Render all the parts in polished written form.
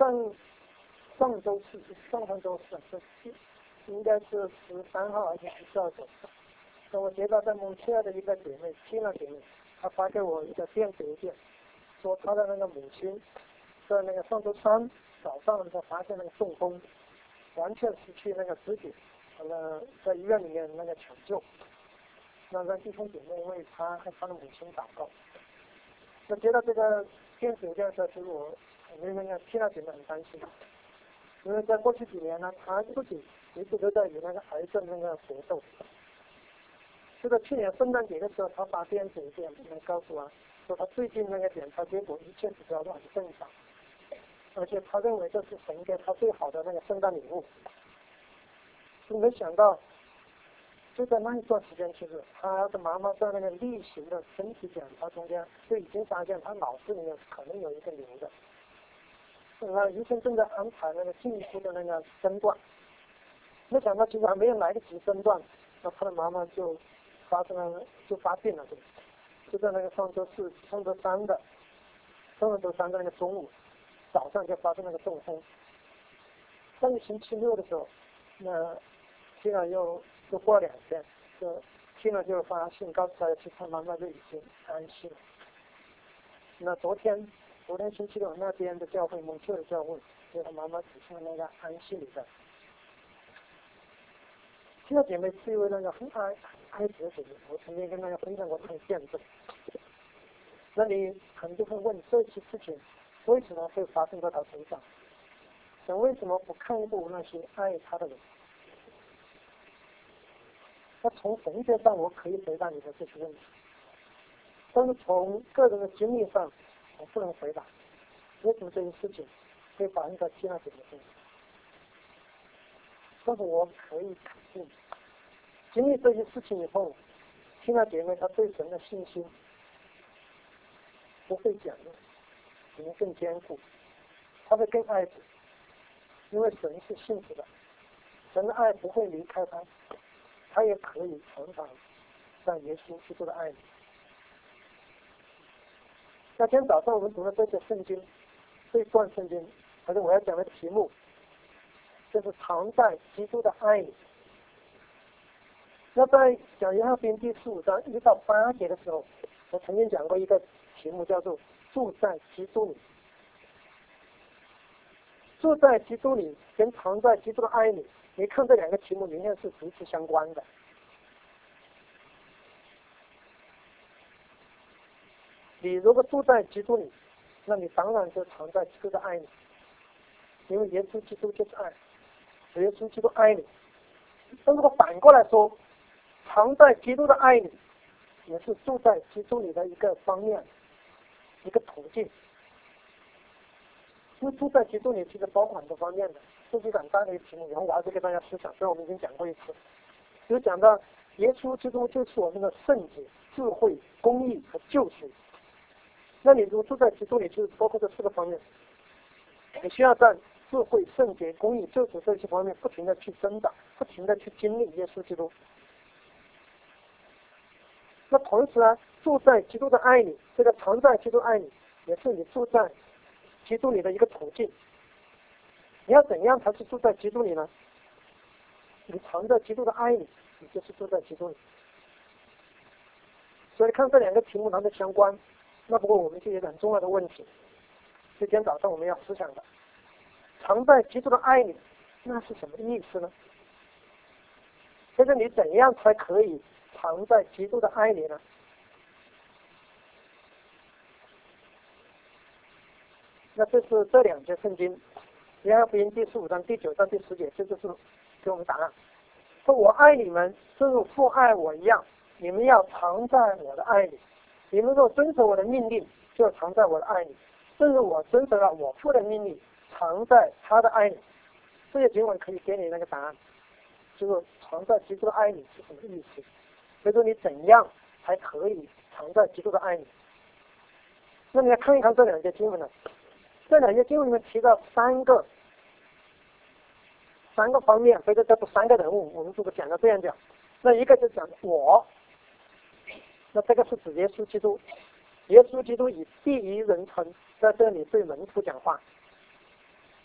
上周四，应该是13号还是14号左右。那我接到在蒙特利尔的一个姐妹，亲了姐妹，她发给我一个电子邮件，说她的那个母亲在那个上周三早上的时候发现那个中风，完全失去那个知觉，在医院里面那个抢救。那让弟兄姐妹为她和她的母亲祷告。那接到这个电子邮件的时候，其实我那个亲了姐妹很担心。因为在过去几年呢，他自己一直都在与那个癌症那个搏斗。就在去年圣诞节的时候，他发电子邮件告诉我，说他最近那个检查结果一切指标都很正常，而且他认为这是神给他最好的那个圣诞礼物。就没想到，就在那一段时间，其实他的妈妈在那个例行的身体检查中间就已经发现他脑子里面可能有一个瘤的。那医生正在安排那个进一步的那个诊断，没想到其实还没有来得及诊断，那他的妈妈就发病了，就在那个上周三的那个中午，早上就发生那个中风。上个星期六的时候，那听了又过了2天，就发信告诉他，其实他妈妈就已经安息了。那昨天星期六那边的教会，蒙特的教会，给他妈妈举行了那个安息礼的。这个姐妹是一位那个很爱子的姐妹，我曾经跟大家分享过她的见证。那你可能就会问，这些事情为什么会发生在她身上？神为什么不看顾那些爱他的人？那从神学上我可以回答你的这些问题，但是从个人的经历上我不能回答为什么这些事情会发生在希腊姐妹身上。但是我可以肯定，经历这些事情以后，希腊姐妹她对神的信心不会减弱，只能更坚固，她会更爱主，因为神是幸福的，神的爱不会离开她，她也可以常常在耶稣基督的爱里。那今天早上我们读了这些圣经，这一段圣经，而且我要讲的题目就是藏在基督的爱里。那在讲约翰福音第15章1到8节的时候，我曾经讲过一个题目叫做住在基督里。住在基督里跟藏在基督的爱里，你看这两个题目明显是彼此相关的。你如果住在基督里，那你当然就藏在基督的爱里，因为耶稣基督就是爱，耶稣基督爱你。但如果反过来说，藏在基督的爱里，也是住在基督里的一个方面，一个途径。因为住在基督里其实包括很多方面的，这是很大的一个题目，以后我还是给大家思想，所以我们已经讲过一次，就讲到耶稣基督就是我们的圣洁、智慧、公义和救赎。那你如果住在基督里，就是包括这4个方面，你需要在智慧、圣洁、公义、救赎这些方面不停的去增长，不停的去经历耶稣基督。那同时呢，住在基督的爱里，这个藏在基督爱里，也是你住在基督里的一个途径。你要怎样才是住在基督里呢？你藏在基督的爱里，你就是住在基督里。所以看这两个题目它们相关。那不过我们就有一个很重要的问题，今天早上我们要思想的，藏在基督的爱里，那是什么意思呢？就是你怎样才可以藏在基督的爱里呢？那这是这2节圣经，约翰福音第15章第9到第10节，这就是给我们答案。说我爱你们，正如父爱我一样，你们要藏在我的爱里。你们若遵守我的命令，就藏在我的爱里，正如我遵守了我父的命令，藏在他的爱里。这些经文可以给你那个答案，就是藏在基督的爱里是什么意思。所以说你怎样才可以藏在基督的爱里？那你来看一看这2节经文呢？这2节经文里面提到3个方面，所以这不3个人物，我们如果讲到这样讲，那一个就讲我，那这个是指耶稣基督，耶稣基督以第一人称在这里对门徒讲话。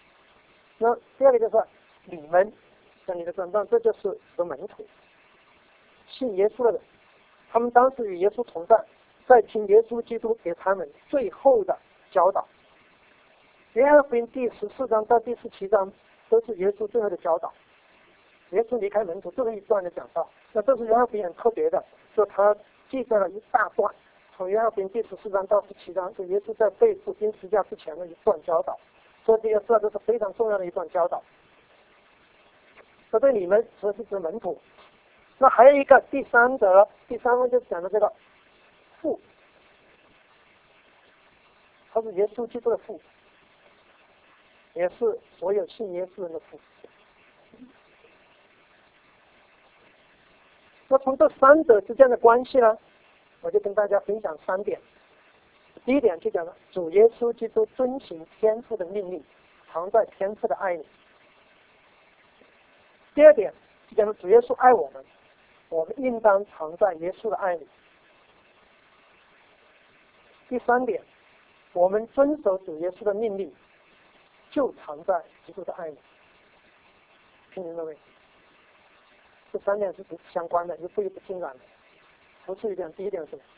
那第二个就是你们，像你的身上，这就是个门徒，信耶稣的人，他们当时与耶稣同在，在听耶稣基督给他们最后的教导。约翰福音第14章到第17章都是耶稣最后的教导。耶稣离开门徒最后一段的讲道，那这是约翰福音很特别的，就他记载了一大段，从约翰福音第14章到17章，就耶稣在被钉十字架之前的一段教导。所以这个是非常重要的一段教导。这对你们说是指门徒。那还有一个第三者，第三位就讲的这个父，他是耶稣基督的父，也是所有信耶稣人的父。那从这三者之间的关系呢，我就跟大家分享3点。第一点就讲了主耶稣基督遵行天父的命令，藏在天父的爱里。第二点就讲了主耶稣爱我们，我们应当藏在耶稣的爱里。第三点，我们遵守主耶稣的命令，就藏在基督的爱里。听明白没？这3点是相关的，一步一步进展的。不是一点，第一点是什么？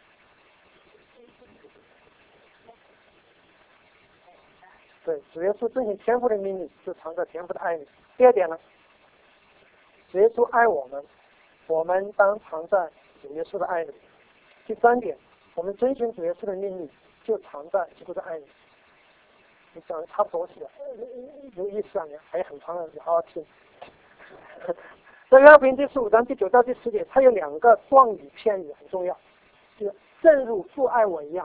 对，主耶稣遵行天父的命令，就藏在天父的爱里。第二点呢，主耶稣爱我们，我们当藏在主耶稣的爱里。第三点，我们遵循主耶稣的命令，就藏在基督的爱里。你讲的差不多是的，有意思啊！你还有很长的，你好好听。在约翰福音第15章第9到第10节，它有2个状语片语很重要，就是正如父爱我一样，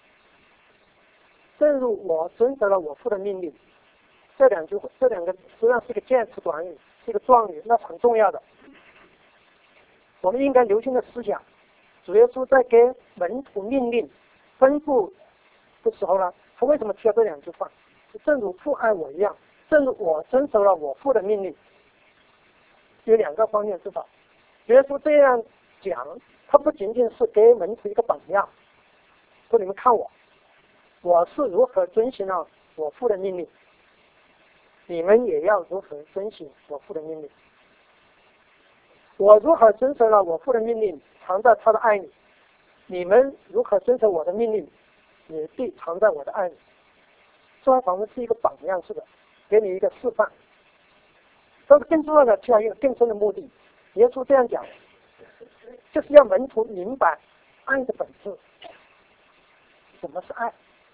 正如我遵守了我父的命令。这两个实际上是一个介词短语，是一个状语，那是很重要的。我们应该留心的思想，主耶稣在给门徒命令、吩咐的时候呢，他为什么提到这2句话？正如父爱我一样，正如我遵守了我父的命令。有2个方面之法。耶稣这样讲，他不仅仅是给门徒一个榜样，说你们看我是如何遵循了我父的命令，你们也要如何遵循我父的命令。我如何遵守了我父的命令，藏在他的爱里，你们如何遵守我的命令，也必藏在我的爱里。这仿佛是一个榜样似的，给你一个示范。但是更重要的，还有一个更深的目的。耶稣这样讲，就是要门徒明白爱的本质。什么是爱？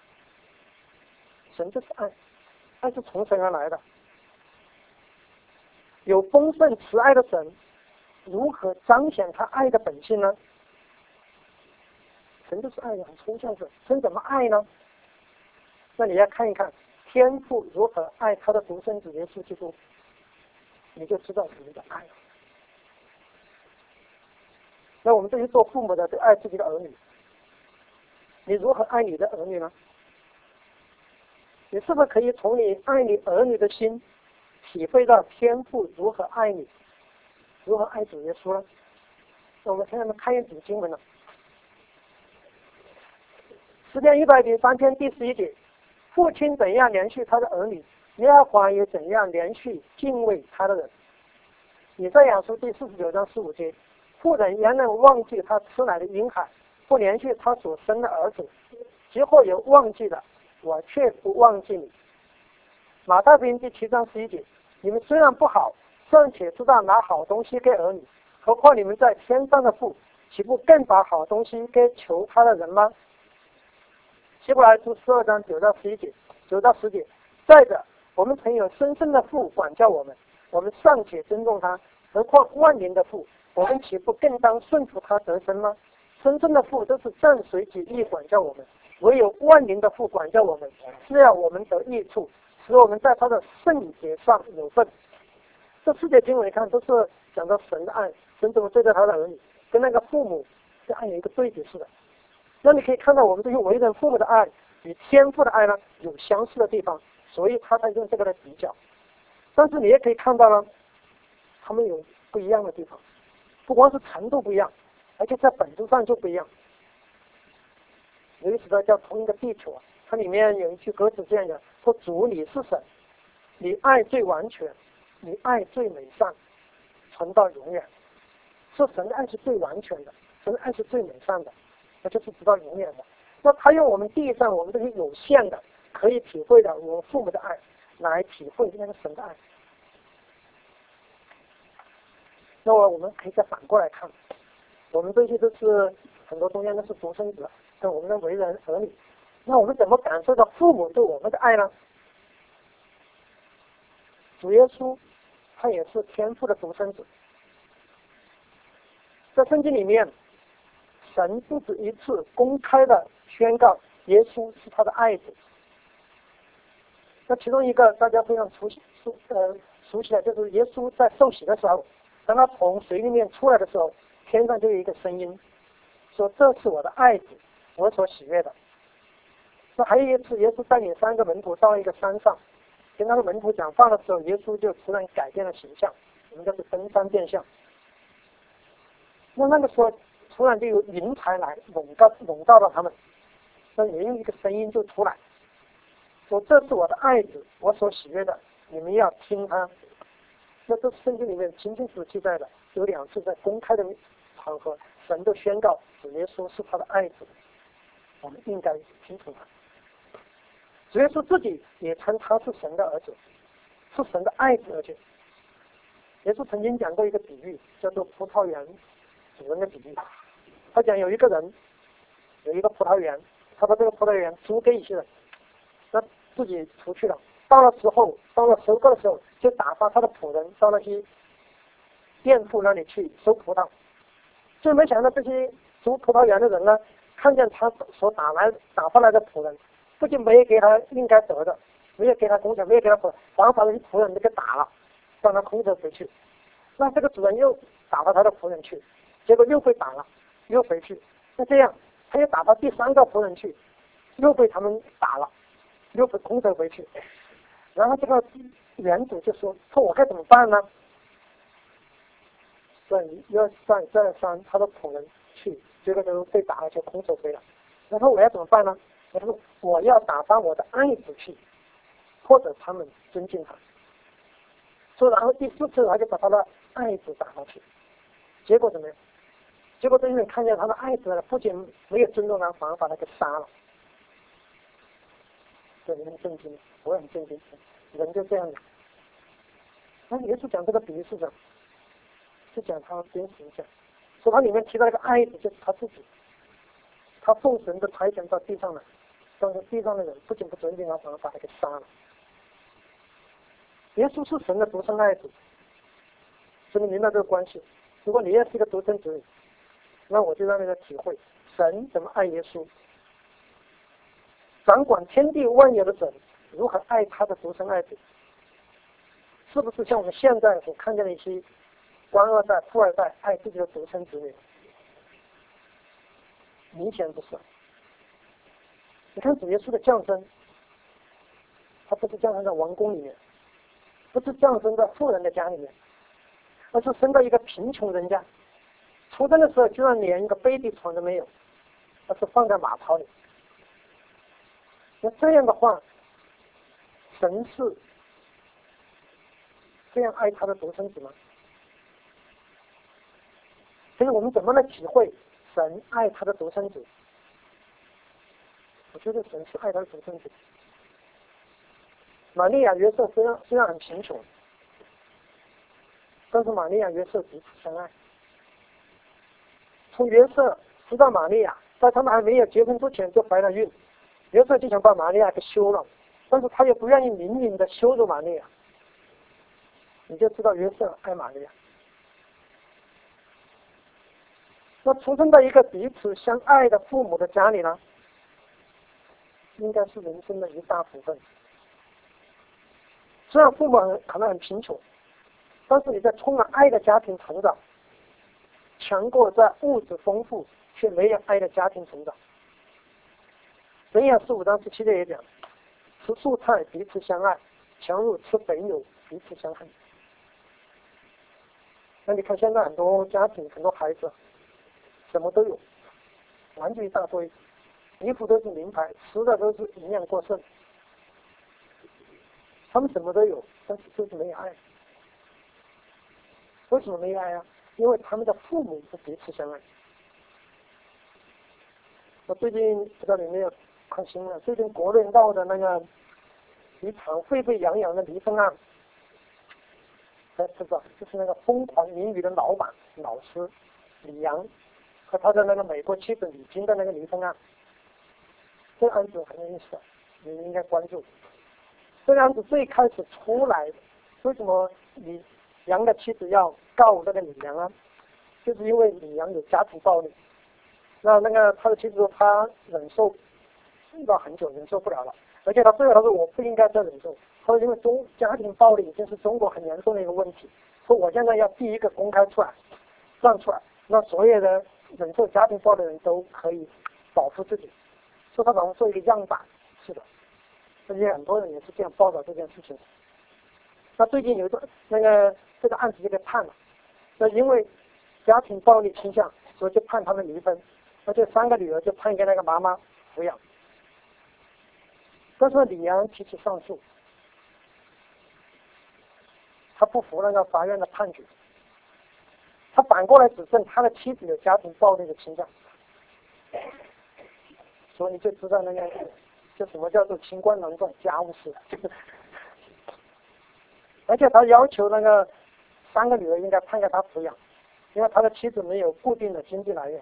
神就是爱，爱是从神而来的。有丰盛慈爱的神，如何彰显他爱的本性呢？神就是爱，很抽象的。神怎么爱呢？那你要看一看天父如何爱他的独生子耶稣基督，你就知道什么叫爱了。那我们这些做父母的，都爱自己的儿女，你如何爱你的儿女呢？你是不是可以从你爱你儿女的心，体会到天父如何爱你，如何爱主耶稣呢？那我们现在看一组经文了。诗篇103篇第11节，父亲怎样连续他的儿女，耶和华也怎样连续敬畏他的人。以赛亚书第49章15节，妇人原能忘记他吃奶的婴孩，不连续他所生的儿子，即或有忘记的，我却不忘记你。马太福音第7章11节，你们虽然不好，尚且知道拿好东西给儿女，何况你们在天上的父，岂不更把好东西给求他的人吗？希伯来书12章9到11节，9到10节，再者，我们曾有深深的父管教我们，我们尚且尊重他，何况万年的父，我们岂不更当顺服他得生吗？深深的父都是暂随己意管教我们，唯有万年的父管教我们，是要我们得益处，使我们在他的圣洁上有份。这4节经文看都是讲到神的爱，神怎么对待他的儿女，跟那个父母的爱有一个对比似的。那你可以看到我们这些为人父母的爱与天父的爱呢有相似的地方，所以他才用这个来比较。但是你也可以看到呢，他们有不一样的地方，不光是程度不一样，而且在本质上就不一样。有一首歌叫《同一个地球》，它里面有一句歌词这样讲，说主你是神， 你爱最完全，你爱最美善，存到永远。说神的爱是最完全的，神的爱是最美善的，那就是直到永远的。那他用我们地上我们这些有限的可以体会的我们父母的爱来体会那个神的爱。那我们可以再反过来看，我们这些都是很多中间都是独生子，跟我们的为人儿女，那我们怎么感受到父母对我们的爱呢？主耶稣他也是天父的独生子，在圣经里面，神不止一次公开的宣告耶稣是他的爱子。那其中一个大家非常熟悉的，就是耶稣在受洗的时候，当他从水里面出来的时候，天上就有一个声音说：“这是我的爱子，我所喜悦的。”那还有一次，耶稣带领3个门徒到一个山上，跟他的门徒讲话的时候，耶稣就突然改变了形象，我们叫做登山变相。那个时候，突然就有云彩来笼罩到他们，那也有一个声音就出来，说：“这是我的爱子，我所喜悦的，你们要听他。”那这圣经里面清清楚楚记载的，有2次在公开的场合，神都宣告主耶稣是他的爱子，我们应该听从他。主耶稣自己也称他是神的儿子，是神的爱子，而且耶稣曾经讲过一个比喻，叫做葡萄园主人的比喻。他讲有一个人有一个葡萄园，他把这个葡萄园租给一些人，那自己出去了。到了收割的时候，就打发他的仆人到那些店铺那里去收葡萄。就没想到这些租葡萄园的人呢，看见他所打发来的仆人，不仅没有给他应该得的，没有给他工钱，没有给他仆，反而把那些仆人都给打了，让他空手回去。那这个主人又打发他的仆人去，结果又被打了，又回去。那这样他又打发第3个仆人去，又被他们打了，又被空手回去。然后这个园主就说我该怎么办呢？要再上他的仆人去，结果就被打了，就空手回来。然后我要怎么办呢？他说我要打发我的爱子去，或者他们尊敬他。说然后第4次他就把他的爱子打发去，结果怎么样？结果这些人看见他的爱子呢，不仅没有尊重他，反而把他给杀了。这你很震惊，我也很震惊，人就这样的。那耶稣讲这个比喻是什么？是讲他真实讲，说他里面提到一个爱子，就是他自己，他奉神的差遣到地上来，但是地上的人不仅不尊敬他，反而把他给杀了。耶稣是神的独生爱子，所以你明白这个关系。如果你也是一个独生子女，那我就让你来体会神怎么爱耶稣。掌管天地万有的神如何爱他的独生爱子，是不是像我们现在所看见的一些官2代、富2代爱自己的独生子女？明显不是。你看主耶稣的降生，他不是降生在王宫里面，不是降生在富人的家里面，而是生在一个贫穷人家。出生的时候居然连一个 baby 床都没有，而是放在马槽里。那这样的话，神是这样爱他的独生子吗？所以我们怎么来体会神爱他的独生子？我觉得神是爱他的独生子。玛利亚约瑟虽然很贫穷，但是玛利亚约瑟彼此相爱。从约瑟知道玛利亚，在他们还没有结婚之前就怀了孕，约瑟就想把玛利亚给休了，但是他也不愿意明明的羞辱玛利亚。你就知道约瑟爱玛利亚。那出生在一个彼此相爱的父母的家里呢，应该是人生的一大福分。虽然父母可能很贫穷，但是你在充满爱的家庭成长，强过在物质丰富却没有爱的家庭成长。箴言15章17节也讲，吃素菜彼此相爱，强如吃肥牛彼此相恨。那你看现在很多家庭很多孩子什么都有，玩具一大堆，衣服都是名牌，吃的都是营养过剩， 他们什么都有，但是就是没有爱。为什么没有爱啊？因为他们的父母是彼此相爱。我最近不知道你有没有看新闻，最近国内闹的那个一场沸沸扬扬的离婚案，知道，就是那个疯狂英语的老师李阳和他的那个美国妻子李晶的那个离婚案。这个案子很有意思，你们应该关注。这个案子最开始出来，为什么李阳的妻子要告这个李阳啊？就是因为李阳有家庭暴力。那个他的妻子说他忍受到很久，忍受不了了，而且他最后他说我不应该再忍受。他说因为家庭暴力已经是中国很严重的一个问题，说我现在要第一个公开出来，站出来，那所有的忍受家庭暴力的人都可以保护自己。说他好像做一个样板，是的，而且很多人也是这样报道这件事情。那最近有一个这个案子就被判了，那因为家庭暴力倾向，所以就判他们离婚。那这3个女儿就判给那个妈妈抚养。但是李阳提起上诉，他不服那个法院的判决，他反过来指证他的妻子有家庭暴力的倾向。所以你就知道就什么叫做清官难断家务事。而且他要求那个3个女儿应该判给他抚养，因为他的妻子没有固定的经济来源。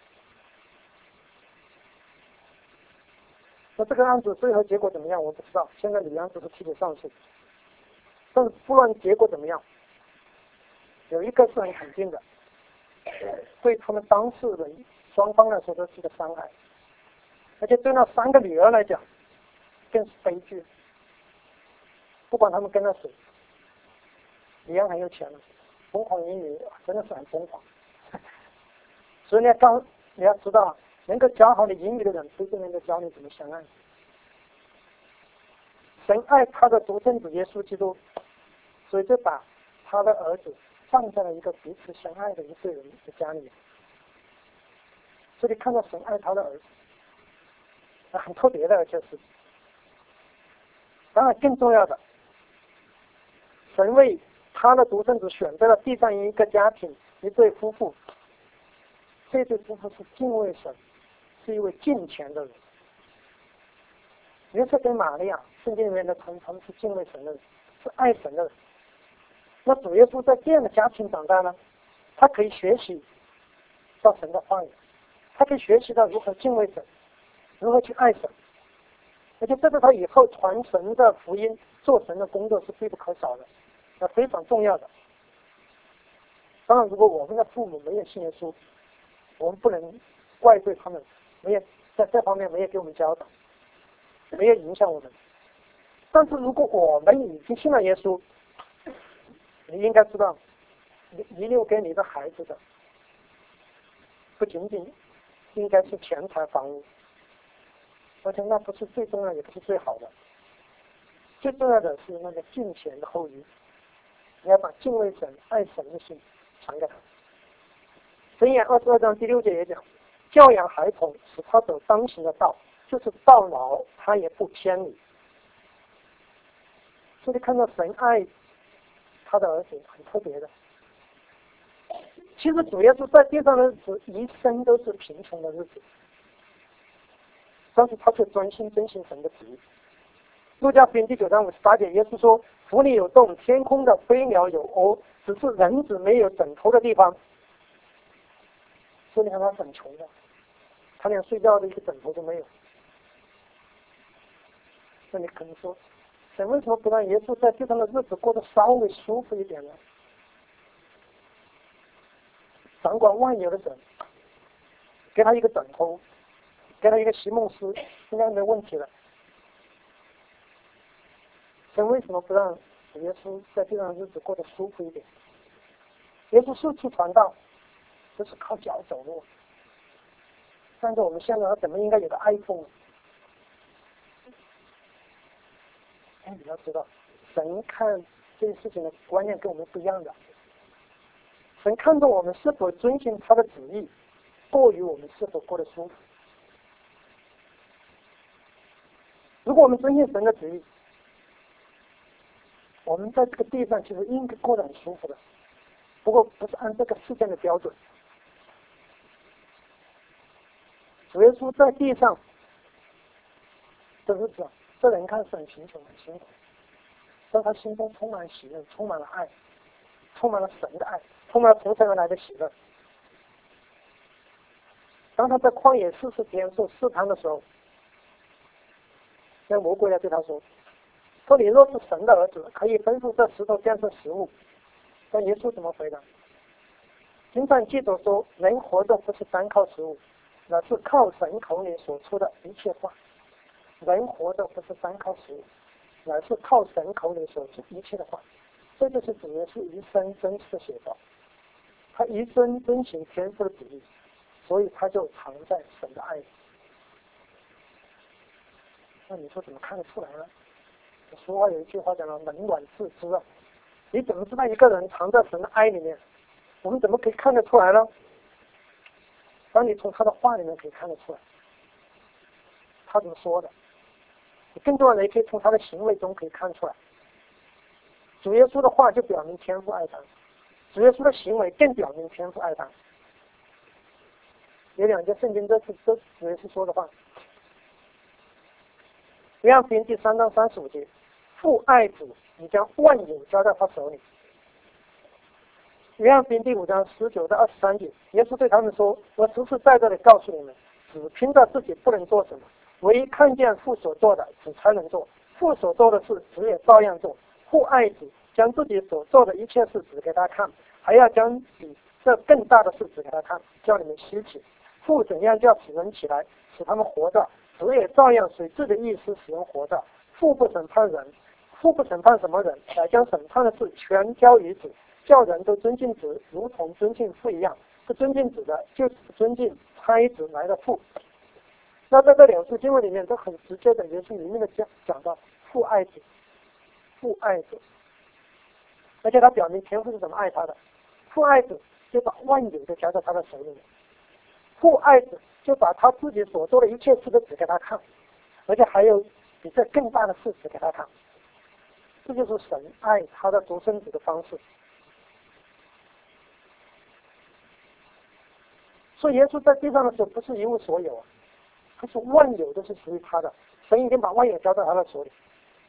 那这个案子最后结果怎么样我不知道，现在李阳只是提起上诉。但是不论结果怎么样，有一个是很肯定的，对他们当事人双方来说都是个伤害，而且对那3个女儿来讲更是悲剧。不管他们跟了谁，李阳很有钱了，疯狂英语真的是很疯狂。所以你要知道，能够教好你英语的人，不一定能够教你怎么相爱。神爱他的独生子耶稣基督，所以就把他的儿子放在了一个彼此相爱的一对人的家里。这里看到神爱他的儿子，很特别的，而且是，当然更重要的，神为他的独生子选择了地上一个家庭，一对夫妇。这对夫妇是敬畏神，是一位敬虔的人。约瑟跟玛利亚，圣经里面的称他们是敬畏神的人，是爱神的人。那主耶稣在这样的家庭长大呢，他可以学习到神的话语，他可以学习到如何敬畏神，如何去爱神，而且这是他以后传神的福音、做神的工作是必不可少的，那非常重要的。当然，如果我们的父母没有信耶稣，我们不能怪罪他们，没有在这方面没有给我们教导，没有影响我们。但是如果我们已经信了耶稣，你应该知道，你留给你的孩子的，不仅仅应该是钱财房屋，而且那不是最重要，也不是最好的。最重要的是那个敬虔的后裔，你要把敬畏神、爱神的心传给他。箴言22章第6节也讲，教养孩童，使他走当行的道，就是到老他也不偏离。所以看到神爱他的儿子很特别的。其实主耶稣在地上的日子一生都是贫穷的日子，但是他却专心遵行神的旨意。路加福音第9章58节，耶稣说：府里有洞，天空的飞鸟有窝，只是人子没有枕头的地方。所以你看他很穷的，他连睡觉的一个枕头都没有。那你可能说，神为什么不让耶稣在地上的日子过得稍微舒服一点呢？掌管万有的神，给他一个枕头，给他一个席梦思，应该没问题了。神为什么不让耶稣在地上的日子过得舒服一点？耶稣四处传道，就是靠脚走路。但是我们现在怎么应该有个 iPhone？ 你要知道，神看这些事情的观念跟我们不一样的。神看重我们是否遵循他的旨意，过于我们是否过得舒服。如果我们遵循神的旨意， 我们在这个地上其实应该过得很舒服的，不过不是按这个世间的标准。主耶稣在地上的日子，这人看是很贫穷很辛苦，但他心中充满喜乐，充满了爱，充满了神的爱，充满了从神而来的喜乐。当他在旷野40天受试探的时候，那魔鬼来对他说：“你若是神的儿子，可以吩咐这石头变成食物。”但耶稣怎么回答？经上记着说：“人活着不是单靠食物，乃是靠神口里所出的一切话。”人活着不是单靠食物，乃是靠神口里所出一切的话。这就是主耶稣一生真实的写照。他一生遵行天父的旨意，所以他就藏在神的爱里。那你说怎么看得出来呢？俗话有一句话讲了，冷暖自知啊。你怎么知道一个人藏在神的爱里面？我们怎么可以看得出来呢？当你从他的话里面可以看得出来，他怎么说的。你更重要的也可以从他的行为中可以看出来。主耶稣的话就表明天父爱他，主耶稣的行为更表明天父爱他。有2节圣经，这是主耶稣说的话。约翰福音第3章35节，父爱子，已将万有交在他手里。约翰福音第5章19到23节，耶稣对他们说：“我实实在在的告诉你们，只凭着自己不能做什么，唯一看见父所做的，子才能做。父所做的事，子也照样做。父爱子，将自己所做的一切事指给他看，还要将比这更大的事指给他看，叫你们稀奇。父怎样叫死人起来，使他们活着，子也照样随自己的意思使人活着。父不审判人，父不审判什么人，乃将审判的事全交于子，叫人都尊敬子，如同尊敬父一样。不尊敬子的，就是不尊敬差子来的父。”那在这2处经文里面，都很直接的，也是明明的讲到父爱子，父爱子，而且他表明天父是怎么爱他的。父爱子就把万有都交在他的手里面，父爱子就把他自己所做的一切事都指给他看，而且还有比这更大的事指给他看。这就是神爱他的独生子的方式。所以耶稣在地上的时候不是一无所有啊，他是万有都是属于他的，神已经把万有交在他的手里。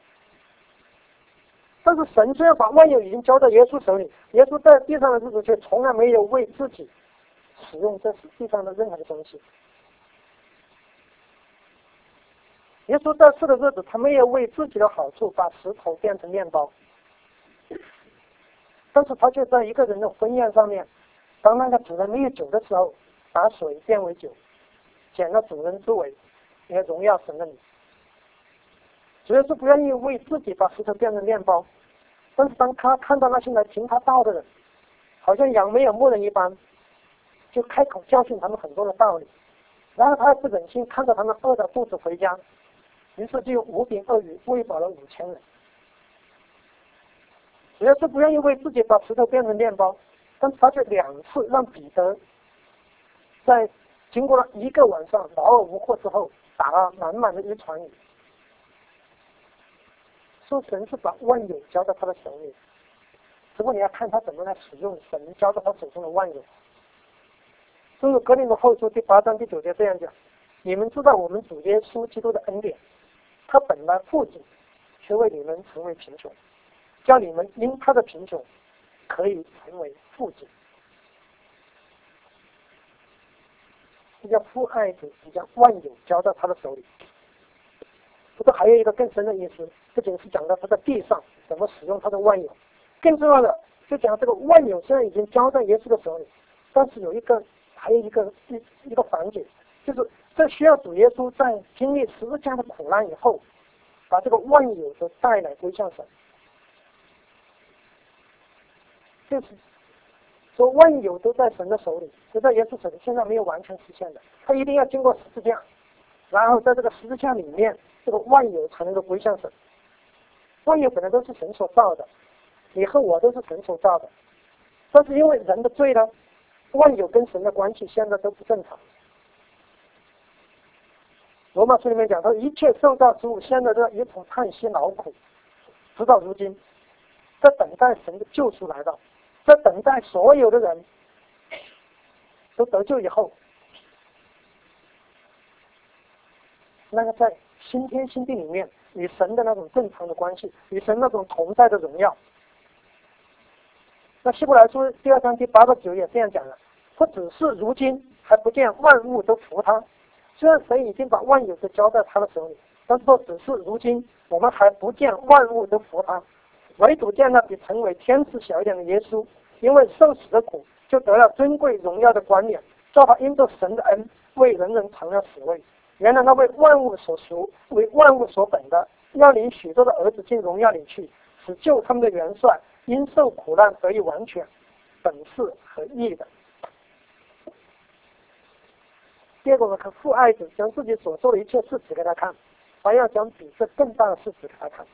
但是神虽然把万有已经交在耶稣手里，耶稣在地上的日子却从来没有为自己使用这地上的任何的东西。耶稣在世的日子，他没有为自己的好处把石头变成面包，但是他就在一个人的婚宴上面，当那个主人没有酒的时候，把水变为酒，显了主人之为，也荣耀神的名。主耶稣不愿意为自己把石头变成面包，但是当他看到那些来听他道的人，好像羊没有牧人一般，就开口教训他们很多的道理。然后他不忍心看到他们饿着肚子回家，于是就用5饼2鱼喂饱了5000人。主耶稣不愿意为自己把石头变成面包，但是他却2次让彼得在经过了1个晚上劳而无获之后，打了满满的一船鱼。说神是把万有交在他的手里，只不过你要看他怎么来使用神交在他手中的万有。正如哥林多后书第8章第9节这样讲：“你们知道我们主耶稣基督的恩典，他本来富足，却为你们成为贫穷，叫你们因他的贫穷可以成为富足。”这叫父爱子，也将万有交在他的手里。不过还有一个更深的意思，不仅是讲到他在地上怎么使用他的万有，更重要的就讲这个万有虽然已经交在耶稣的手里，但是还有一个环节，就是这需要主耶稣在经历十字架的苦难以后，把这个万有都带来归向神。就是说万有都在神的手里，就在耶稣手里，现在没有完全实现的，他一定要经过十字架，然后在这个十字架里面，这个万有才能够归向神。万有本来都是神所造的，你和我都是神所造的，但是因为人的罪呢，万有跟神的关系现在都不正常。罗马书里面讲，他一切受造之物现在都一同叹息劳苦，直到如今， 在等待神的救赎来到，在等待所有的人都得救以后，那个在新天新地里面与神的那种正常的关系，与神那种同在的荣耀。那希伯来书第2章第8到9也这样讲了，说只是如今还不见万物都服他，虽然神已经把万有都交在他的手里，但是说只是如今我们还不见万物都服他，唯独见那比成为天使小一点的耶稣，因为受死的苦，就得了尊贵荣耀的冠冕，叫他因着神的恩为人人尝了死味。原来那为万物所属，为万物所本的，要领许多的儿子进荣耀里去，使救他们的元帅因受苦难得以完全，本是合意的。结果我们看父爱子将自己所做的一切事指给他看，还要将比这更大的事指给他看。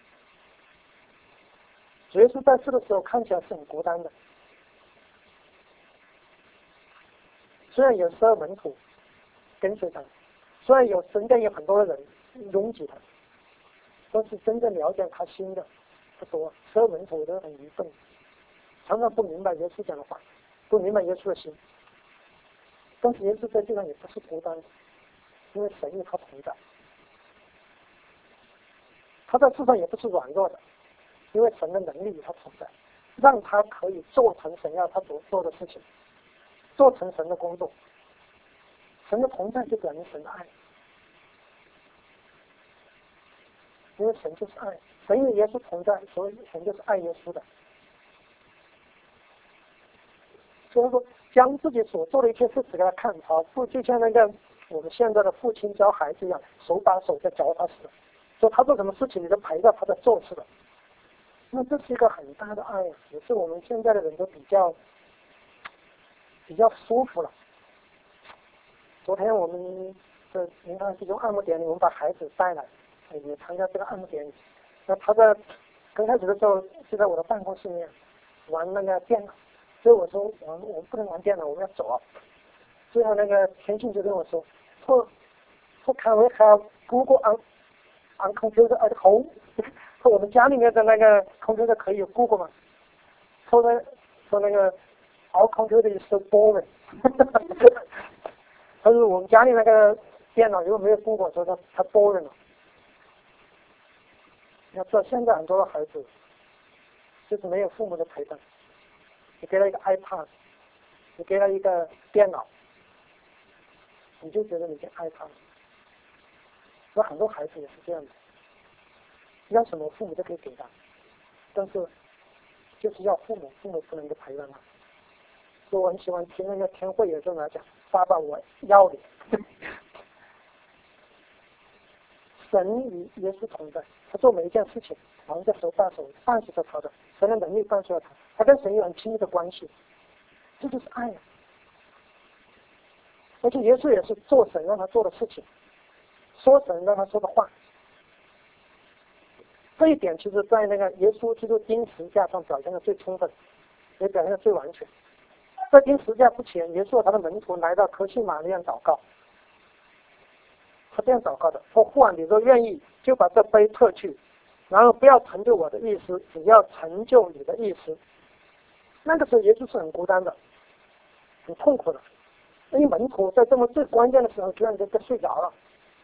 主耶稣在世的时候看起来是很孤单的，虽然有12门徒跟随他，虽然有身边有很多的人拥挤他，但是真正了解他心的不多。12门徒都很愚笨，常常不明白耶稣讲的话，不明白耶稣的心。但是耶稣在地上也不是孤单的，因为神与他同在。他在世上也不是软弱的，因为神的能力与他同在，让他可以做成神要他所做的事情，做成神的工作。神的同在就表明神的爱，因为神就是爱，神与耶稣同在，所以神就是爱耶稣的。所以说将自己所做的一切事指给他看，好，就像那个我们现在的父亲教孩子一样，手把手在教他似的，说他做什么事情你就陪着他在做似的。那这是一个很大的爱，也是我们现在的人都比较舒服了。昨天我们的灵堂集中按摩典礼，我们把孩子带来，也参加这个按摩典礼。那他在刚开始的时候就在我的办公室里面玩那个电脑，所以我说我们不能玩电脑，我们要走啊。最后那个天信就跟我说，can we have Google on computer at home？ 说我们家里面的那个 computer 可以有 Google 吗？说那个 our computer is so boring。他说我们家里那个电脑如果没有 Google， 说他 boring 了。要知道现在很多的孩子就是没有父母的陪伴，你给他一个 iPad， 你给他一个电脑，你就觉得你已经爱他了。所以很多孩子也是这样的，要什么父母都可以给他，但是就是要父母不能够陪伴他。所以我很喜欢听那个天会有时候来讲，爸爸我要你。神与耶稣同在，他做每一件事情，然后在手把手伴随着他的，神的能力伴随着他，他跟神有很亲密的关系，这就是爱啊。而且耶稣也是做神让他做的事情，说神让他说的话。这一点其实在那个耶稣基督钉十字架上表现的最充分，也表现的最完全。在钉十字架之前，耶稣和他的门徒来到客西马尼园祷告，他这样祷告的：说父啊，你若愿意，就把这杯撤去，然后不要成就我的意思，只要成就你的意思。那个时候耶稣是很孤单的，很痛苦的，因为门徒在这么最关键的时候居然就睡着了，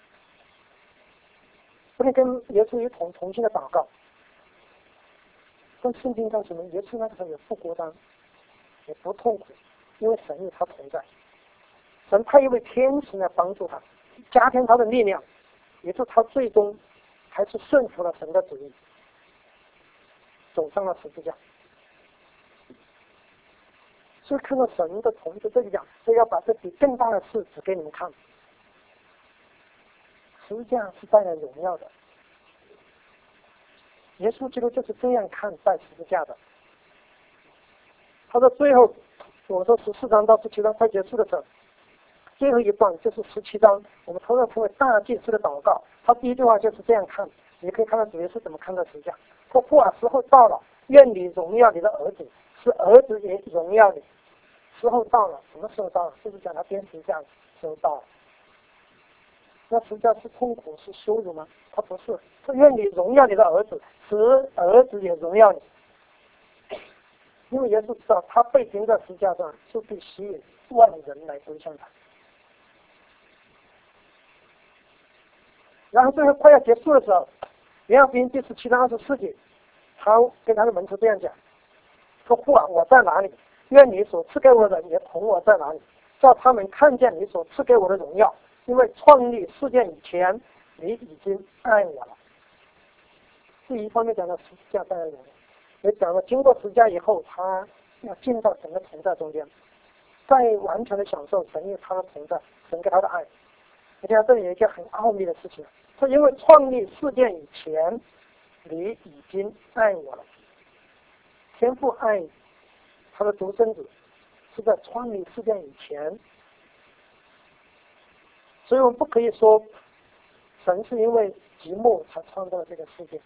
不能跟耶稣一同重新的祷告。但圣经告诉我们，耶稣那个时候也不孤单，也不痛苦，因为神与他同在，神派一位天使来帮助他，加添他的力量，也是他最终还是顺服了神的旨意，走上了十字架。所以看到神的同在，这里讲，所以要把这比更大的事指给你们看。十字架是带来荣耀的，耶稣基督就是这样看待十字架的。他的最后，我说14章到17章快结束的时候，最后一段就是17章，我们通常称为大祭司的祷告。他第一句话就是这样看，你可以看到主耶稣怎么看待十字架。说父啊，时候到了，愿你荣耀你的儿子，使儿子也荣耀你。时候到了，什么时候到了？就是讲他钉十字架的时候到了。那十字架是痛苦是羞辱吗？他不是，是愿你荣耀你的儿子，使儿子也荣耀你。 因为耶稣知道他被钉在十字架上就必吸引万人来归向他。然后最后快要结束的时候，约翰福音第17章24节，他跟他的门徒这样讲，说父啊，我在哪里，愿你所赐给我的也同我在哪里，叫他们看见你所赐给我的荣耀，因为创立世界以前你已经爱我了。第一方面讲到十字架带来荣耀，也讲了经过十字架以后，他要进到神的同在中间，再完全的享受神与他的同在，神给他的爱。你看这里有一件很奥秘的事情，说因为创立世界以前你已经爱我了。天父爱他的独生子是在创立世界以前，所以我们不可以说神是因为寂寞才创造了这个世界，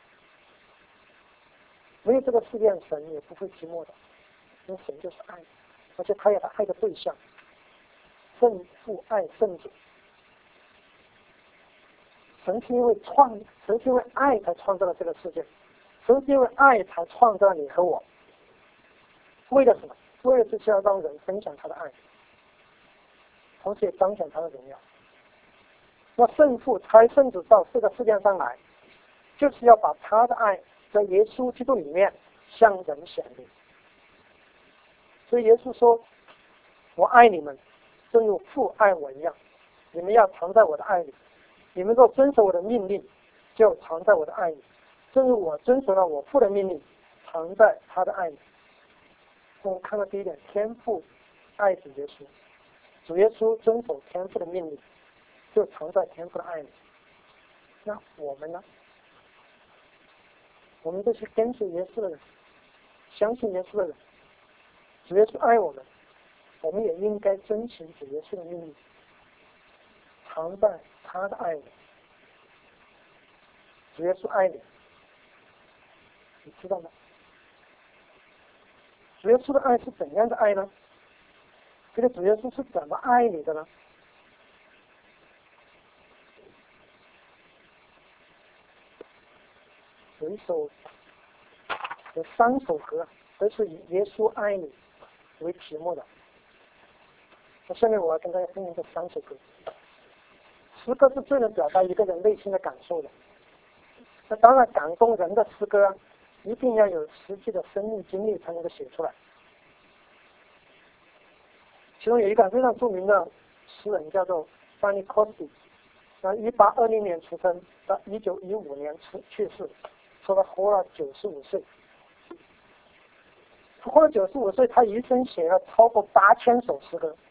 没有这个世界神也不会寂寞的，因为神就是爱，而且他有他爱的对象，圣父爱圣子。神是因为爱才创造了这个世界，神是因为爱才创造你和我。为了什么？为了就是要让人分享他的爱，同时也彰显他的荣耀。那圣父差圣子到这个世界上来，就是要把他的爱在耶稣基督里面向人显明。所以耶稣说：“我爱你们，正如父爱我一样，你们要藏在我的爱里。你们若遵守我的命令，就藏在我的爱里，正如我遵守了我父的命令，藏在他的爱里。”我们看到第一点，天父爱主耶稣，主耶稣遵守天父的命令，就藏在天父的爱里。那我们呢？我们这些跟随耶稣的人，相信耶稣的人，主耶稣爱我们，我们也应该遵循主耶稣的命令，藏在他的爱里。主耶稣爱你，你知道吗？主耶稣的爱是怎样的爱呢？这个主耶稣是怎么爱你的呢？有3首歌都是以耶稣爱你为题目的。那下面我要跟大家分享这3首歌。诗歌是最能表达一个人内心的感受的。那当然，感动人的诗歌一定要有实际的生命经历才能够写出来。其中有一个非常著名的诗人叫做范尼科斯蒂，那1820年出生，到1915年去世，说他活了95岁。他活了95岁，他一生写了超过8000首诗歌。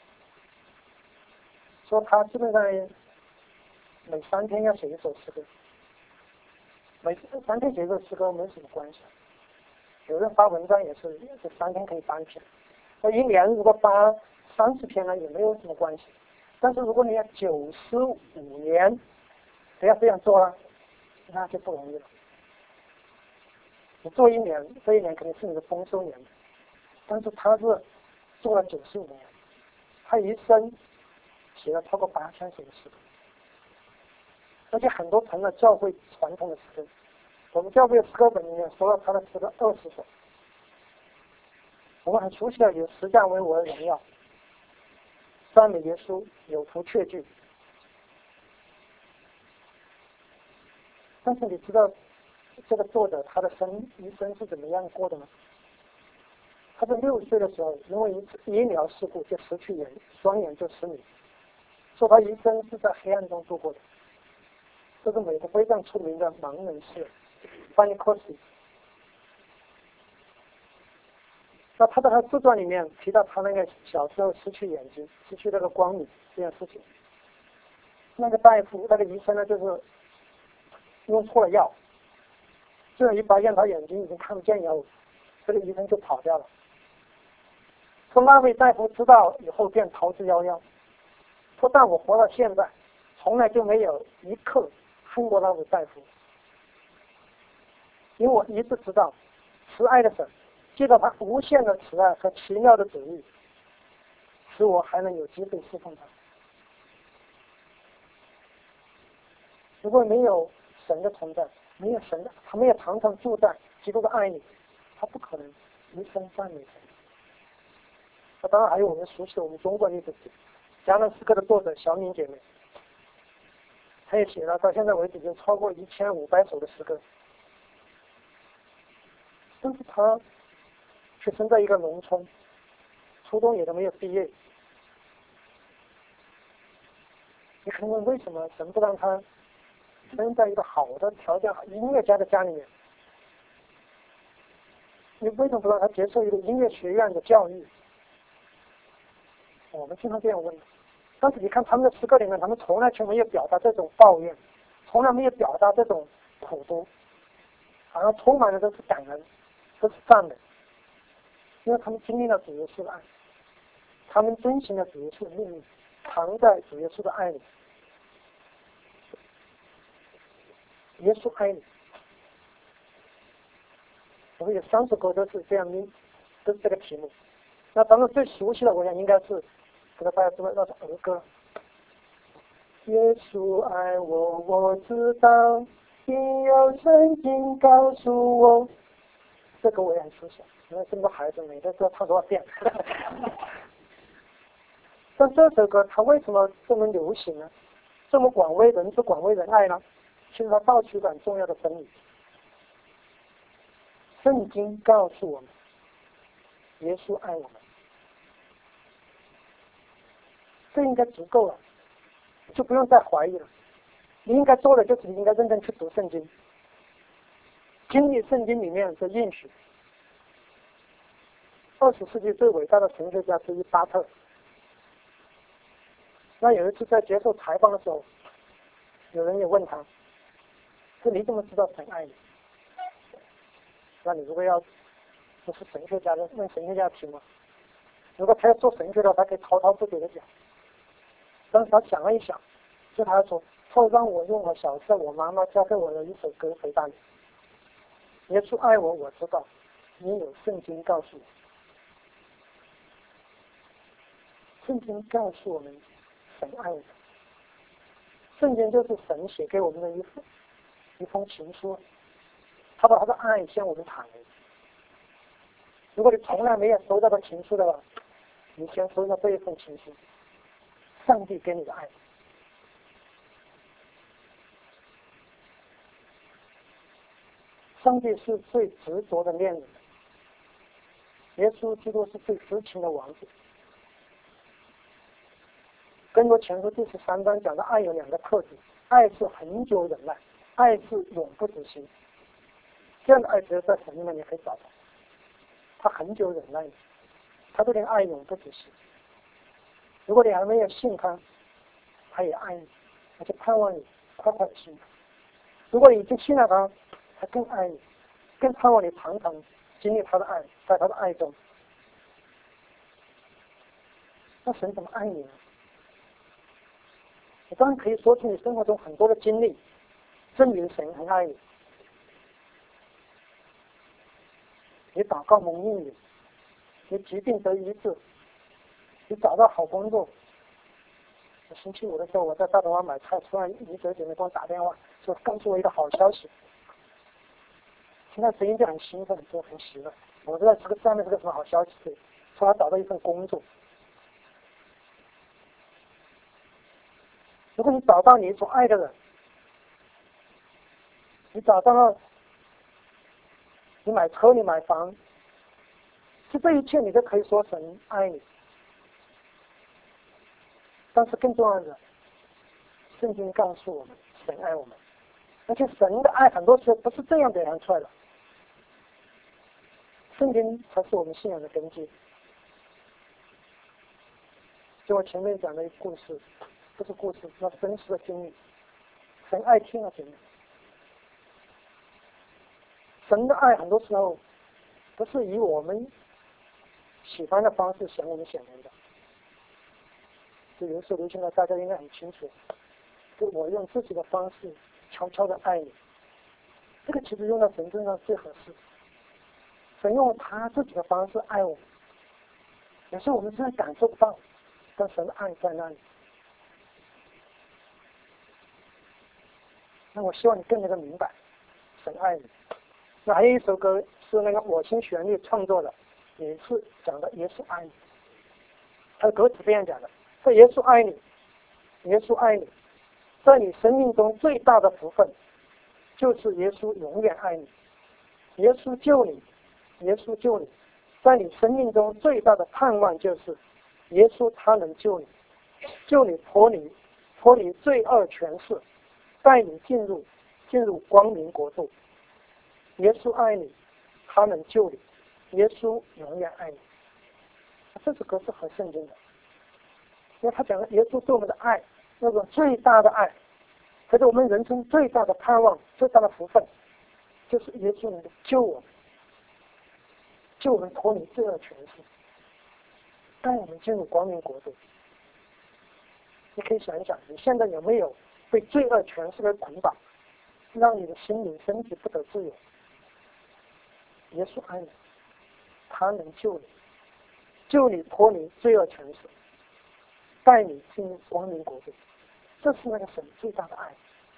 说他基本上每3天要写一首诗歌，每3天写一首诗歌没什么关系。有人发文章也是3天可以8篇。那1年如果发30篇呢，也没有什么关系。但是如果你要95年都要这样做了，那就不容易了。你做1年，这1年肯定是你的丰收年，但是他是做了95年，他一生写了超过8000首的诗歌，而且很多成了教会传统的诗歌。我们教会的诗歌本里面说了他的诗歌20首。我们很熟悉的有“十架为我的荣耀”、“赞美耶稣”、“有福确据”。但是你知道这个作者他的一生是怎么样过的吗？他在6岁的时候，因为一次医疗事故就失去双眼就失明，说他一生是在黑暗中度过的。这是美国非常出名的盲人诗人范尼科斯蒂。那他在他自传里面提到他那个小时候失去眼睛、失去那个光明这件事情。那个大夫、那个医生呢，就是用错了药，最后一发现他眼睛已经看不见以后，这个医生就跑掉了。说那位大夫知道以后便逃之夭夭。说但我活到现在，从来就没有一刻恨过那位大夫，因为我一直知道慈爱的神借着他无限的慈爱和奇妙的旨意，使我还能有机会侍奉他。如果没有神的存在，没有神的，他没有常常住在基督的爱里，他不可能一生赞美神。那当然还有我们熟悉的我们中国历史迦南诗歌的作者小敏姐妹，她也写了到现在为止已经超过1500首的诗歌，但是她却生在一个农村，初中也都没有毕业。你可能问为什么神不让她生在一个好的条件音乐家的家里面？你为什么不让他接受一个音乐学院的教育？我们经常这样问。但是你看他们的诗歌里面，他们从来就没有表达这种抱怨，从来没有表达这种苦读，好像充满了都是感恩，都是赞美，因为他们经历了主耶稣的爱，他们遵循了主耶稣的命令，藏在主耶稣的爱里。耶稣爱你。我们有3首歌都是这样都是这个题目。那咱们最熟悉的，我想应该是给大家知道那首儿歌。耶稣爱我，我知道，因有圣经告诉我。这个我也很熟悉，因为这么多孩子每个都要唱多少遍。但这首歌它为什么这么流行呢？这么广为人知、广为人爱呢？其实它道出一个很重要的真理。圣经告诉我们，耶稣爱我们，这应该足够了，就不用再怀疑了。你应该做的就是你应该认真去读圣经，经历圣经里面的应许。20世纪最伟大的神学家之一巴特，那有一次在接受采访的时候，有人也问他，说你怎么知道神爱你？那你如果要不是神学家的问神学家题目，如果他要做神学的话，他可以滔滔不绝的讲。但是他想了一想，就他说：“让我用我小时候我妈妈教给我的一首歌回答你。耶稣爱我，我知道，因有圣经告诉我。圣经告诉我们，神爱我们。圣经就是神写给我们的一封情书，他把他的爱向我们坦白。如果你从来没有收到过情书的话，你先收到这一封情书，上帝给你的爱。上帝是最执着的恋人，耶稣基督是最知情的王子。跟我前书第13章讲的爱有2个特质，爱是恒久忍耐，爱是永不止息。这样的爱只有在神里面你可以找到，他恒久忍耐你，他对你爱永不止息。如果你还没有信他，他也爱你，而且盼望你快快的信他。如果你已经信了他，他更爱你，更盼望你常常经历他的爱，在他的爱中。那神怎么爱你呢？你当然可以说出你生活中很多的经历，证明神很爱你。你祷告蒙应允，你疾病得医治，你找到好工作。星期5的时候，我在大东湾买菜，突然一哲姐妹给我打电话，说告诉我一个好消息。听到声音就很兴奋，就很喜乐。我知道上面是个什么好消息，说他找到一份工作。如果你找到你所爱的人，你找到了，你买车，你买房，这一切你都可以说神爱你。但是更重要的，圣经告诉我们，神爱我们，而且神的爱很多时候不是这样表现出来的。圣经才是我们信仰的根基。就我前面讲的一个故事，不是故事，那是真实的经历。神爱听了经历。神的爱很多时候不是以我们喜欢的方式向我们显明的。就有时候流行的，大家应该很清楚。就我用自己的方式悄悄的爱你，这个其实用到神身上最合适。神用他自己的方式爱我们，有时候我们真的感受不到，但神的爱在那里。那我希望你更能够明白，神爱你。那还有一首歌是那个我心旋律创作的，也是讲的耶稣爱你。他的歌词这样讲的：说耶稣爱你，耶稣爱你，在你生命中最大的福分，就是耶稣永远爱你。耶稣救你，耶稣救你，在你生命中最大的盼望就是耶稣他能救你，救你脱离罪恶权势，带你进入光明国度。耶稣爱你，他能救你，耶稣永远爱你。这首歌是很圣经的，因为他讲了耶稣对我们的爱，那种最大的爱，可是我们人生最大的盼望、最大的福分，就是耶稣能够救我们，救我们脱离罪恶权势，带我们进入光明国度。你可以想一想，你现在有没有被罪恶权势的捆绑，让你的心灵、身体不得自由？耶稣爱你，他能救你，救你脱离罪恶权势，带你进入光明国度。这是那个神最大的爱。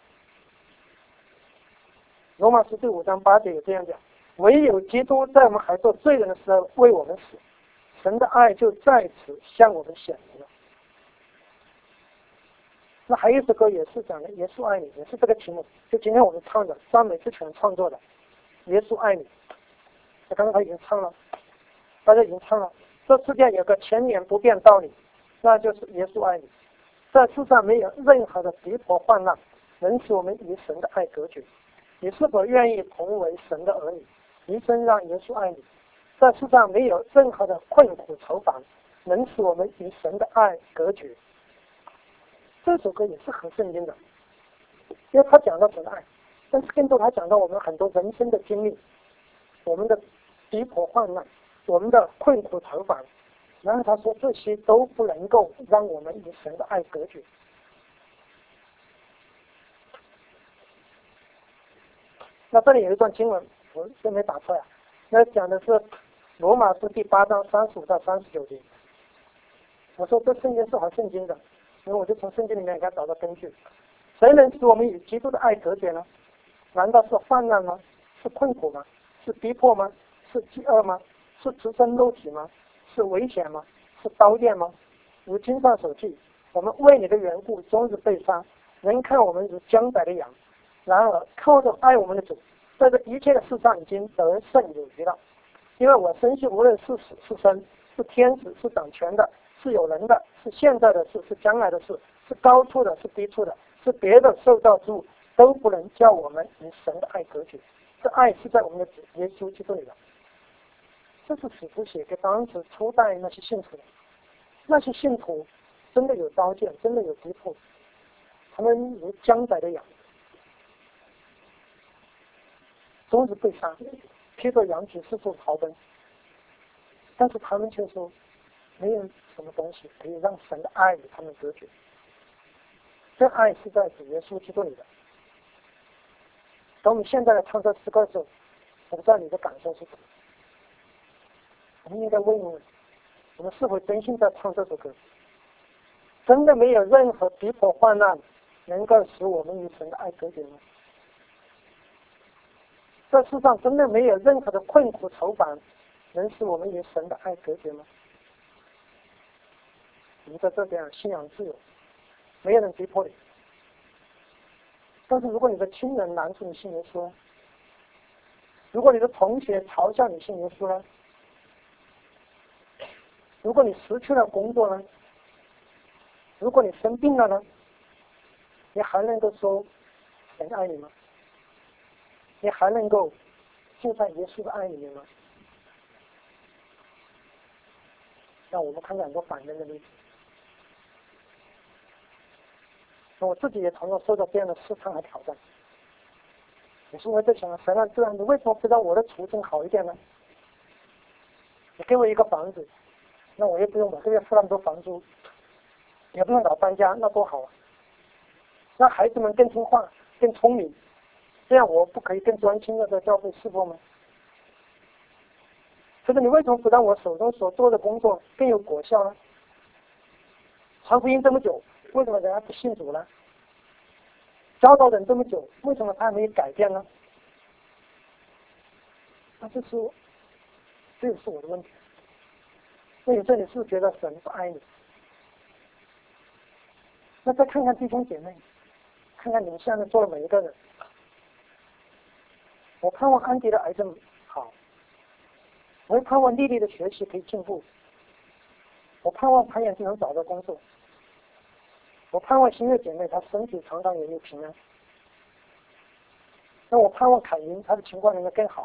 罗马书第5章8节也这样讲：唯有基督在我们还做罪人的时候为我们死，神的爱就在此向我们显明了。那还有一首歌也是讲的耶稣爱你，也是这个题目，就今天我们唱的赞美之泉创作的耶稣爱你。刚才他已经唱了，大家已经唱了。这世界有个千年不变道理，那就是耶稣爱你。在世上没有任何的逼迫患难能使我们与神的爱隔绝。你是否愿意同为神的儿女，一生让耶稣爱你？在世上没有任何的困苦愁烦能使我们与神的爱隔绝。这首歌也是很圣经的，因为他讲到神的爱，但是更多他讲到我们很多人生的经历，我们的逼迫患难，我们的困苦愁烦，然后他说这些都不能够让我们与神的爱隔绝。那这里有一段经文，我真没打错呀。那讲的是罗马书第8章35到39节。我说这圣经是好圣经的，因为我就从圣经里面给他找到根据。谁能使我们与基督的爱隔绝呢？难道是患难吗？是困苦吗？是逼迫吗？是饥饿吗？是赤身露体吗？是危险吗？是刀剑吗？如经上所记，我们为你的缘故终日被杀，人看我们如将宰的羊。然而靠着爱我们的主，在这一切的事上已经得胜有余了。因为我深信，无论是死是生，是天使，是掌权的，是有人的，是现在的事，是将来的事，是高处的，是低处的，是别的受造之物，都不能叫我们与神的爱隔绝。这爱是在我们的主耶稣基督里的。这是使徒写给当时初代那些信徒的。那些信徒真的有刀剑，真的有逼迫，他们如将宰的羊，终日被杀，披着羊皮四处逃奔。但是他们却说，没有什么东西可以让神的爱与他们隔绝。这爱是在主耶稣基督里的。当我们现在来唱这诗歌的时候，我不知道你的感受是什么。我们应该问一问，我们是否真心在唱这首歌？真的没有任何逼迫患难能够使我们与神的爱隔绝吗？这世上真的没有任何的困苦愁烦能使我们与神的爱隔绝吗？你在这边信仰自由，没有人逼迫你。但是如果你的亲人拦住你信耶稣，如果你的同学嘲笑你信耶稣呢？如果你失去了工作呢？如果你生病了呢？你还能够说神爱你吗？你还能够住在耶稣的爱里面吗？让我们看看很多反人的例子。那我自己也常常受到这样的试探和挑战。有时候我在想，神啊，这样你为什么不让我的处境好一点呢？你给我一个房子，那我也不用每个月付那么多房租，也不用老搬家，那多好啊！让孩子们更听话、更聪明，这样我不可以更专心的在教会侍奉吗？可是你为什么不让我手中所做的工作更有果效呢？传福音这么久，为什么人家不信主呢？教导人这么久，为什么他还没有改变呢？ 那这是我的问题。那你这里是觉得神不爱你？那再看看弟兄姐妹，看看你们现在做的每一个人。我盼望安迪的癌症好，我也盼望丽丽的学习可以进步，我盼望潘岩能找到工作，我盼望新月姐妹她身体常常也有平安。那我盼望凯云她的情况能够更好。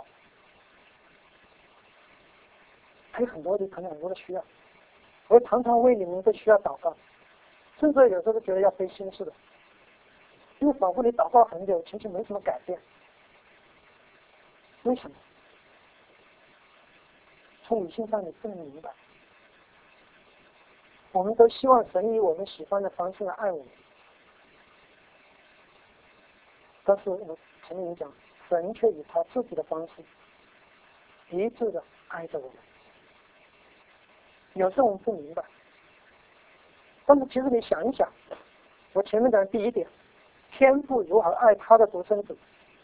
还有很多的可能很多的需要，我常常为你们的需要祷告，甚至有时候都觉得要背心似的，因为仿佛你祷告很久，其实没什么改变。为什么？从理性上你不能明白。我们都希望神以我们喜欢的方式来爱我们，但是我前面讲，神却以他自己的方式一致的爱着我们。有时候我们不明白，但是其实你想一想，我前面讲的第一点，天父如何爱他的独生子，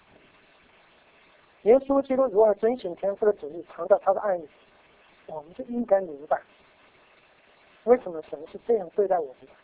耶稣基督如何遵循天父的旨意，藏在他的爱里，我们就应该明白，为什么神是这样对待我们的。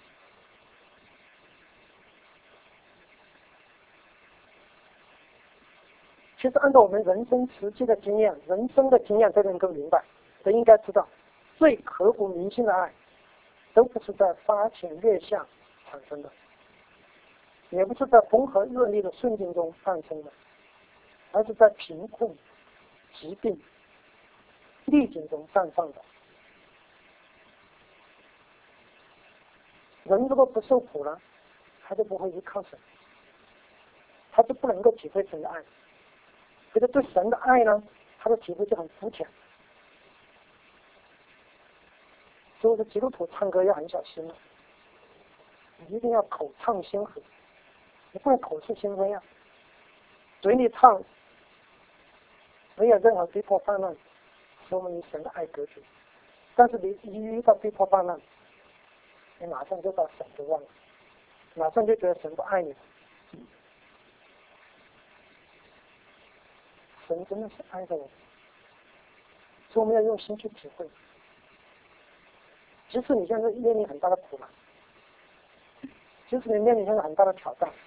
其实按照我们人生实际的经验，人生的经验都能够明白，都应该知道，最刻骨铭心的爱，都不是在花前月下产生的，也不是在风和日丽的顺境中诞生的，而是在贫困、疾病、逆境中绽放的。人如果不受苦了，他就不会依靠神，他就不能够体会神的爱。觉得对神的爱呢，他的体会就很肤浅。所以说基督徒唱歌要很小心了，你一定要口唱心和，你不能口是心非啊，嘴里唱没有任何逼迫泛滥，说明你神的爱隔绝。但是你一遇到逼迫泛滥，你马上就把神给忘了，马上就觉得神不爱你。神真的是爱着我们，所以我们要用心去体会。即使你现在面临很大的苦难，即使你面临现在很大的挑战，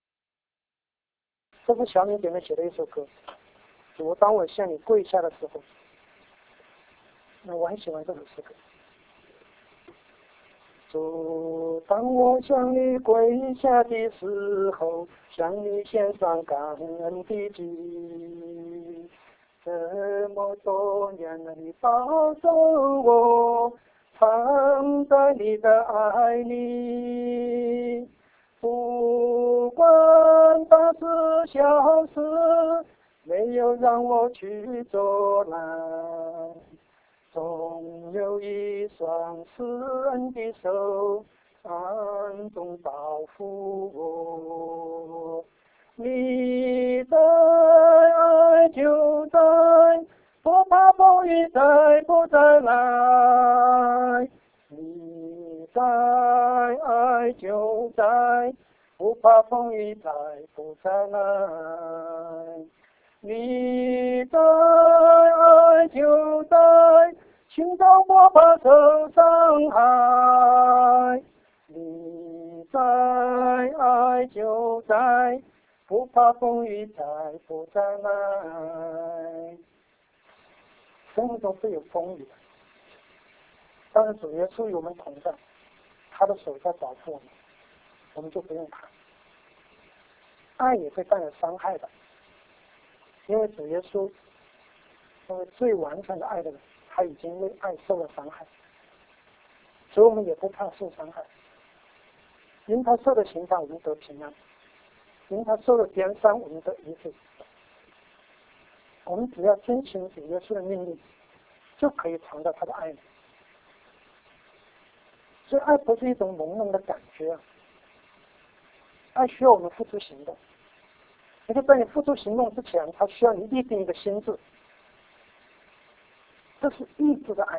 这是小敏姐妹写的一首歌，主，当我向你跪下的时候，那我很喜欢这首诗歌。主，当我向你跪下的时候，向你献上感恩的祭。这么多年了，你保守我，藏在你的爱里。不管大事小事，没有让我去作难。总有一双施恩的手，暗中保护我。你的爱就在，不怕风雨再不再来。你在，爱就在，不怕风雨再不再来。你在，爱就在，寻找我怕受伤害。你在，爱就在，不怕风雨再不再来。生活中是有风雨的，但是主耶稣与我们同在，他的手在保护我们，我们就不用怕。爱也会带来伤害的，因为主耶稣作为最完全的爱的人，他已经为爱受了伤害，所以我们也不怕受伤害。因他受的刑罚，我们得平安；因他受的鞭伤，我们得医治。我们只要遵循主耶稣的命令，就可以尝到他的爱了。所以爱不是一种朦胧的感觉啊，爱需要我们付出行动。而且在你付出行动之前，他需要你立定一个心志，这是意志的爱。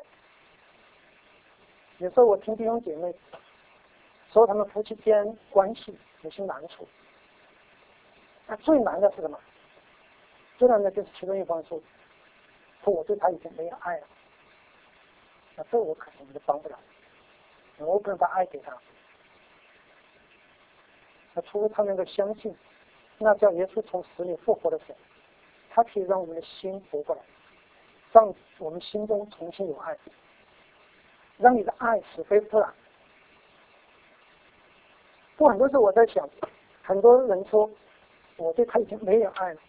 有时候我听弟兄姐妹说他们夫妻间关系有些难处，那最难的是什么？最难的就是其中一方说说我对他已经没有爱了，那这我可能就帮不了，我不能把爱给他。那除非他能够相信，那叫耶稣从死里复活的时候，他可以让我们的心活过来，让我们心中重新有爱，让你的爱死灰复燃。不，很多时候我在想，很多人说我对他已经没有爱了，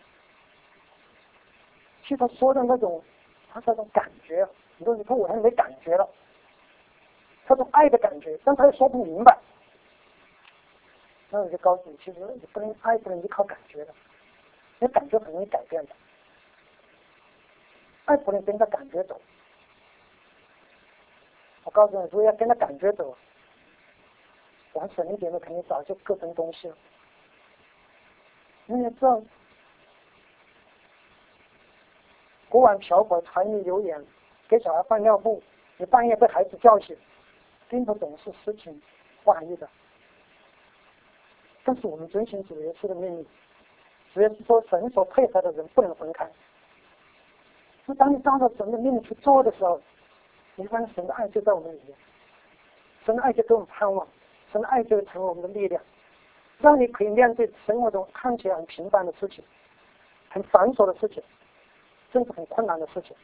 其实他说的那种，他那种感觉，很多人说我还没感觉了，他种爱的感觉，但他又说不明白。那我就告诉你，其实你不能爱，不能依靠感觉的，你感觉很容易改变的，爱不能跟着感觉走。我告诉你，如果要跟着感觉走，往深一点的肯定早就各分东西了。你也知道，锅碗瓢盆、柴米油盐，给小孩换尿布，你半夜被孩子叫醒，并不总是诗情画意的。但是我们遵循主耶稣的命令，主耶稣说神所配合的人不能分开。那当你照着神的命令去做的时候，你发现神的爱就在我们里面，神的爱就给我们盼望，神的爱就会成为我们的力量，让你可以面对生活中看起来很平凡的事情，很繁琐的事情，甚至很困难的事情。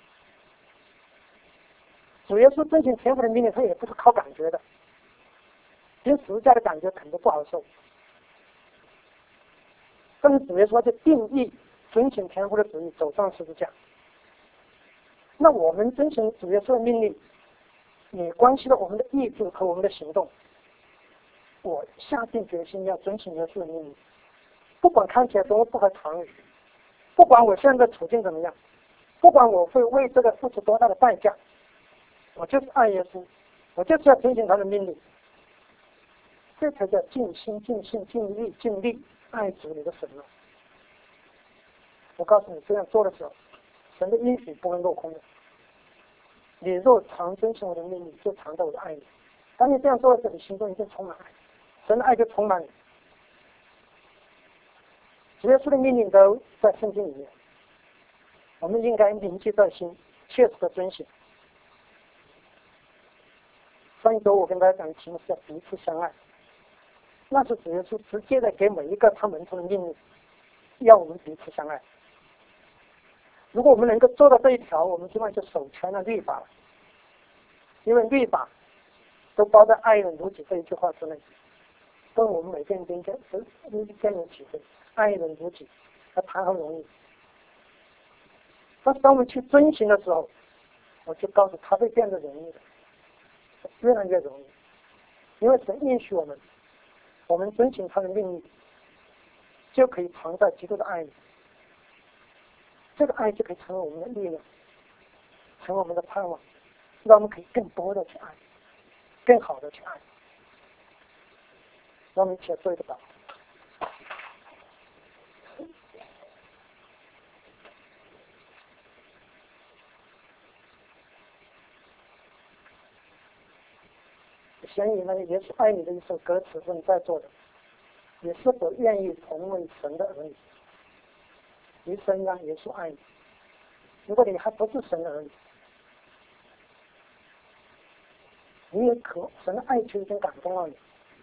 主耶稣遵循天父的命令，他也不是靠感觉的，因为十字架的感觉肯定不好受。但是主耶稣就定义遵循天父的旨意，走上十字架。那我们遵循主耶稣的命令，也关系到我们的意志和我们的行动。我下定决心要遵循耶稣的命令，不管看起来多么不合常理，不管我现在处境怎么样，不管我会为这个付出多大的代价，我就是爱耶稣，我就是要遵循他的命令。这才叫尽心尽性尽力尽力爱主你的神了。我告诉你，这样做的时候，神的应许不会落空的。你若常遵循我的命令，就常在我的爱里。当你这样做的时候，你心中一定充满爱，神的爱就充满你。主耶稣的命令都在圣经里面，我们应该铭记在心，切实的遵循。上一周我跟大家讲的题目是彼此相爱，那是主耶稣直接的给每一个他门徒的命令，要我们彼此相爱。如果我们能够做到这一条，我们基本上就守全了律法了，因为律法都包在爱人如己这一句话之内，跟我们每个人都更有体会。爱人如己，那谈何容易？但是当我们去遵循的时候，我就告诉他会变得容易的，越来越容易，因为神允许我们遵循他的命令，就可以藏在基督的爱里。这个爱就可以成为我们的力量，成为我们的盼望，让我们可以更多的去爱，更好的去爱。让我们一起来做一个祷告。先以那个耶稣爱你的一首歌词问在座的，你是否愿意成为神的儿女？你深让耶稣爱你。如果你还不是神的儿女，你也神的爱就已经感动了你，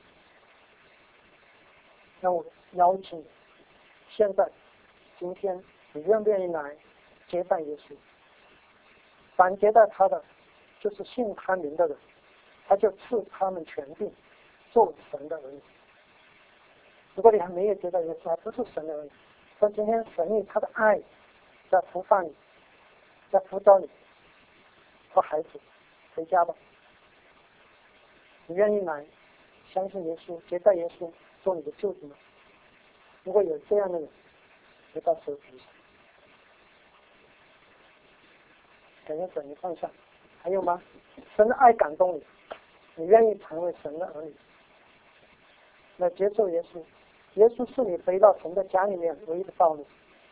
那我邀请你，现在今天你愿不愿意来接待耶稣？凡接待他的，就是信他名的人，他就赐他们权柄，做神的儿女。如果你还没有接待耶稣，还不是神的儿女，说今天神以他的爱在孵化你，在辅导你和孩子回家吧。你愿意来相信耶稣，接待耶稣做你的救主吗？如果有这样的人，就到手举上。感谢神，你放下。还有吗？神的爱感动你，你愿意成为神的儿女，那接受耶稣。耶稣是你回到神的家里面唯一的道路。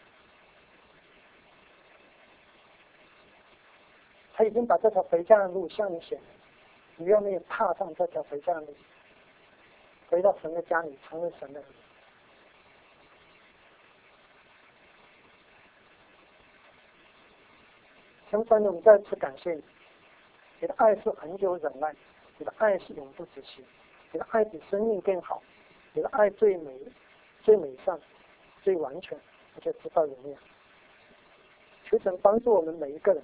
他已经把这条回家的路向你显，你愿不愿意踏上这条回家的路，回到神的家里，成为神的儿女？ 天父，我们再次感谢你，你的爱是恒久忍耐，你的爱是永不止息，你的爱比生命更好，你的爱最美、最美善、最完全，而且直到永远。求神帮助我们每一个人，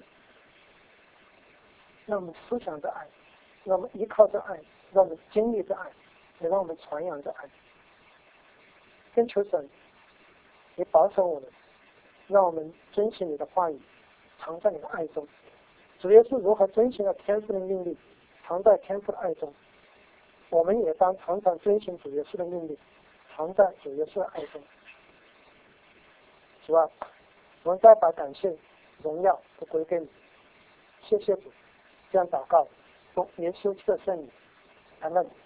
让我们思想着爱，让我们依靠着爱，让我们经历着爱，也让我们传扬着爱。更求神也保守我们，让我们遵循你的话语，藏在你的爱中。主耶稣如何遵循了天父的命令，藏在天父的爱中，我们也当常常遵循主耶稣的命令，藏在主耶稣的爱中。主啊，我们再把感谢、荣耀都归给你。谢谢主，这样祷告，奉耶稣基督的圣名，阿门。